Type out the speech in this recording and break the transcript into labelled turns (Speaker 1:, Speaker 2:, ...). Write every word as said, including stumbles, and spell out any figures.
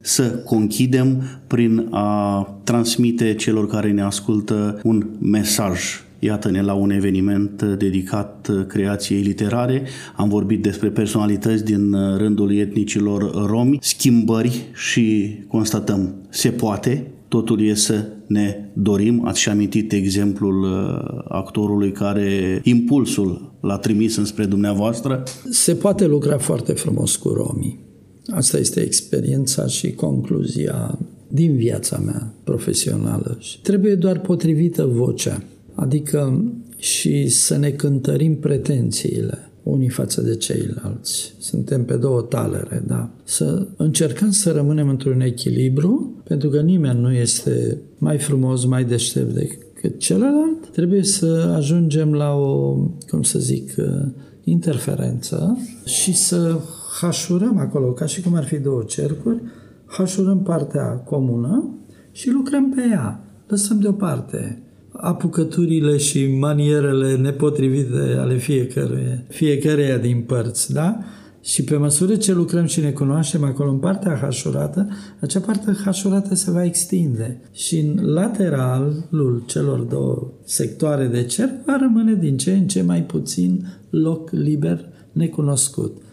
Speaker 1: să conchidem prin a transmite celor care ne ascultă un mesaj. Iată-ne la un eveniment dedicat creației literare. Am vorbit despre personalități din rândul etnicilor romi, schimbări și constatăm, se poate, totul e să ne dorim. Ați și amintit exemplul actorului care impulsul l-a trimis înspre dumneavoastră.
Speaker 2: Se poate lucra foarte frumos cu romii. Asta este experiența și concluzia din viața mea profesională. Și trebuie doar potrivită vocea, adică și să ne cântărim pretențiile unii față de ceilalți. Suntem pe două talere, da? Să încercăm să rămânem într-un echilibru, pentru că nimeni nu este mai frumos, mai deștept decât celălalt. Trebuie să ajungem la o, cum să zic, interferență și să hașurăm acolo, ca și cum ar fi două cercuri, hașurăm partea comună și lucrăm pe ea. Lăsăm deoparte apucăturile și manierele nepotrivite ale fiecăruia, fiecăreia din părți, da? Și pe măsură ce lucrăm și ne cunoaștem acolo în partea hașurată, acea parte hașurată se va extinde și în lateralul celor două sectoare de cerc va rămâne din ce în ce mai puțin loc liber necunoscut.